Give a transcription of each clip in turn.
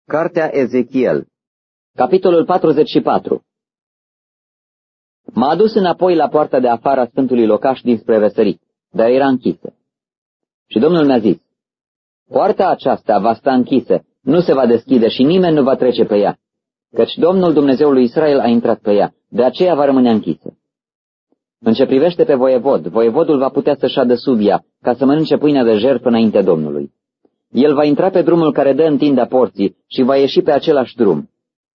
Cartea Ezechiel, Capitolul 44. M-a adus înapoi la poarta de afară a sfântului locaș dinspre răsărit, dar era închisă. Și Domnul mi-a zis: poarta aceasta va sta închisă, nu se va deschide și nimeni nu va trece pe ea, căci Domnul Dumnezeul lui Israel a intrat pe ea, de aceea va rămâne închisă. În ce privește pe voievodul va putea să șadă sub ea, ca să mănânce pâinea de jertfă înaintea Domnului. El va intra pe drumul care dă în tinda porții și va ieși pe același drum.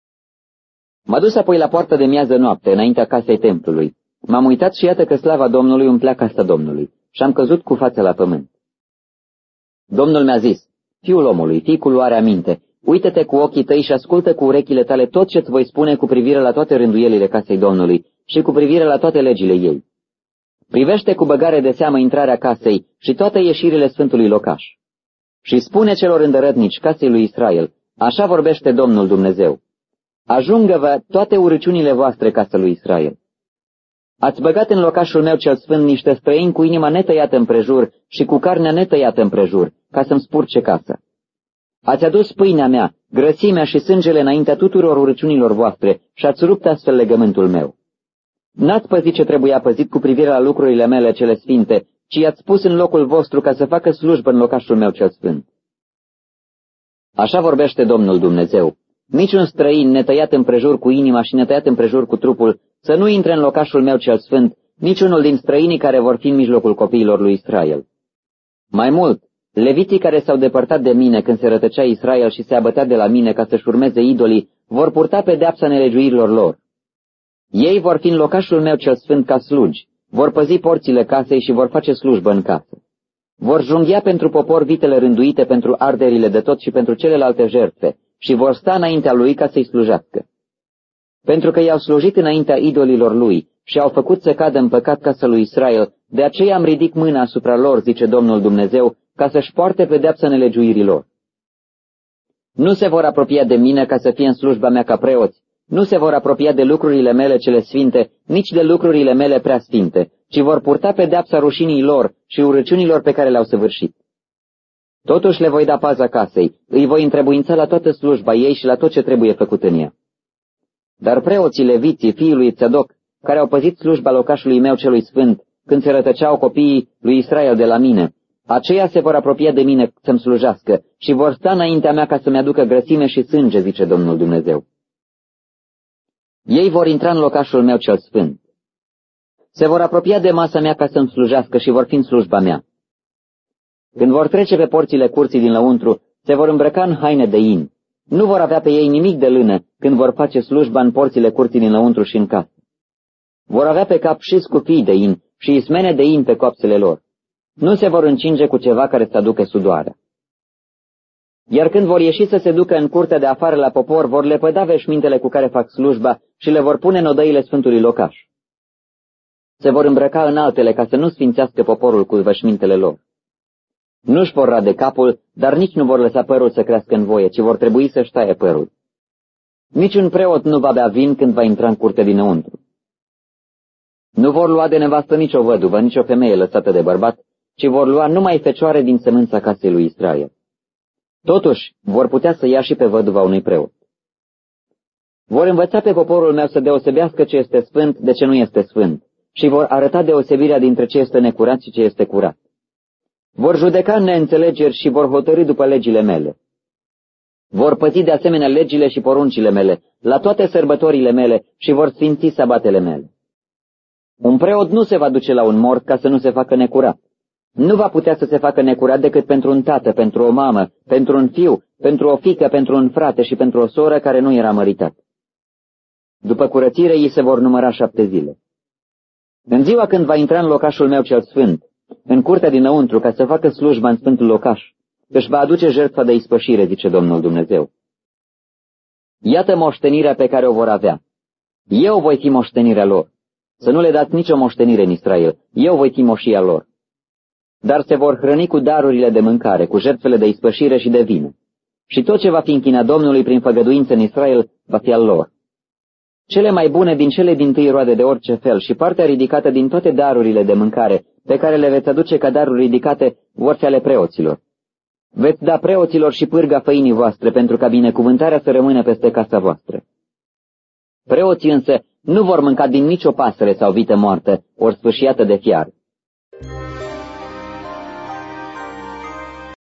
M-a dus apoi la poartă de miază noapte, înaintea casei templului. M-am uitat și iată că slava Domnului umplea casa Domnului și am căzut cu fața la pământ. Domnul mi-a zis: fiul omului, fii cu luarea minte, uită-te cu ochii tăi și ascultă cu urechile tale tot ce-ți voi spune cu privire la toate rânduielile casei Domnului și cu privire la toate legile ei. Privește cu băgare de seamă intrarea casei și toate ieșirile sfântului locaș. Și spune celor îndărătnici casei lui Israel: așa vorbește Domnul Dumnezeu: ajungă-vă toate urăciunile voastre, casă lui Israel. Ați băgat în locașul meu cel sfânt niște străini cu inima netăiată împrejur și cu carnea netăiată împrejur, ca să-mi spurce casa. Ați adus pâinea mea, grăsimea și sângele înaintea tuturor urăciunilor voastre și ați rupt astfel legământul meu. N-ați păzit ce trebuia păzit cu privire la lucrurile mele cele sfinte, ci i-ați pus în locul vostru ca să facă slujbă în locașul meu cel sfânt. Așa vorbește Domnul Dumnezeu: niciun străin netăiat împrejur cu inima și netăiat împrejur cu trupul să nu intre în locașul meu cel sfânt, niciunul din străinii care vor fi în mijlocul copiilor lui Israel. Mai mult, leviții care s-au depărtat de mine când se rătăcea Israel și se abătea de la mine ca să-și urmeze idolii, vor purta pedeapsa nelegiuirilor lor. Ei vor fi în locașul meu cel sfânt ca slugi, vor păzi porțile casei și vor face slujbă în casă. Vor junghia pentru popor vitele rânduite pentru arderile de tot și pentru celelalte jertfe și vor sta înaintea lui ca să-i slujească. Pentru că i-au slujit înaintea idolilor lui și au făcut să cadă în păcat casa lui Israel, de aceea am ridic mâna asupra lor, zice Domnul Dumnezeu, ca să-și poarte pedeapsa nelegiuirilor. Nu se vor apropia de mine ca să fie în slujba mea ca preoți, nu se vor apropia de lucrurile mele cele sfinte, nici de lucrurile mele prea sfinte, ci vor purta pedeapsa rușinii lor și urăciunilor pe care le-au săvârșit. Totuși le voi da paza casei, îi voi întrebuința la toată slujba ei și la tot ce trebuie făcut în ea. Dar preoții leviții, fiii lui Tzadok, care au păzit slujba locașului meu celui sfânt, când se rătăceau copiii lui Israel de la mine, aceia se vor apropia de mine să-mi slujească și vor sta înaintea mea ca să-mi aducă grăsime și sânge, zice Domnul Dumnezeu. Ei vor intra în locașul meu cel sfânt. Se vor apropia de masa mea ca să-mi slujească și vor fi în slujba mea. Când vor trece pe porțile curții din lăuntru, se vor îmbrăca în haine de in. Nu vor avea pe ei nimic de lână când vor face slujba în porțile curții din lăuntru și în casă. Vor avea pe cap și scufii de in și ismene de in pe coapsele lor. Nu se vor încinge cu ceva care să aducă sudoarea. Iar când vor ieși să se ducă în curtea de afară la popor, vor lepăda veșmintele cu care fac slujba și le vor pune în odăile sfântului locaș. Se vor îmbrăca în altele ca să nu sfințească poporul cu veșmintele lor. Nu-și vor rade capul, dar nici nu vor lăsa părul să crească în voie, ci vor trebui să-și taie părul. Niciun preot nu va bea vin când va intra în curte dinăuntru. Nu vor lua de nevastă nicio văduvă, nicio femeie lăsată de bărbat, ci vor lua numai fecioare din sămânța casei lui Israel. Totuși, vor putea să ia și pe văduva unui preot. Vor învăța pe poporul meu să deosebească ce este sfânt de ce nu este sfânt și vor arăta deosebirea dintre ce este necurat și ce este curat. Vor judeca neînțelegeri și vor hotărî după legile mele. Vor păzi de asemenea legile și poruncile mele, la toate sărbătorile mele și vor sfinți sabatele mele. Un preot nu se va duce la un mort ca să nu se facă necurat. Nu va putea să se facă necurat decât pentru un tată, pentru o mamă, pentru un fiu, pentru o fiică, pentru un frate și pentru o soră care nu era măritat. După curățire ei se vor număra 7 zile. În ziua când va intra în locașul meu cel sfânt, în curtea dinăuntru, ca să facă slujba în sfântul locaș, își va aduce jertfa de ispășire, zice Domnul Dumnezeu. Iată moștenirea pe care o vor avea. Eu voi fi moștenirea lor. Să nu le dați nicio moștenire în Israel. Eu voi fi moșia lor. Dar se vor hrăni cu darurile de mâncare, cu jertfele de ispășire și de vină. Și tot ce va fi închinat Domnului prin făgăduință în Israel va fi al lor. Cele mai bune din cele dintâi roade de orice fel și partea ridicată din toate darurile de mâncare pe care le veți aduce ca daruri ridicate vor fi ale preoților. Veți da preoților și pârga făinii voastre pentru ca binecuvântarea să rămână peste casa voastră. Preoții însă nu vor mânca din nicio pasăre sau vită moartă, ori sfâșiată de fiar,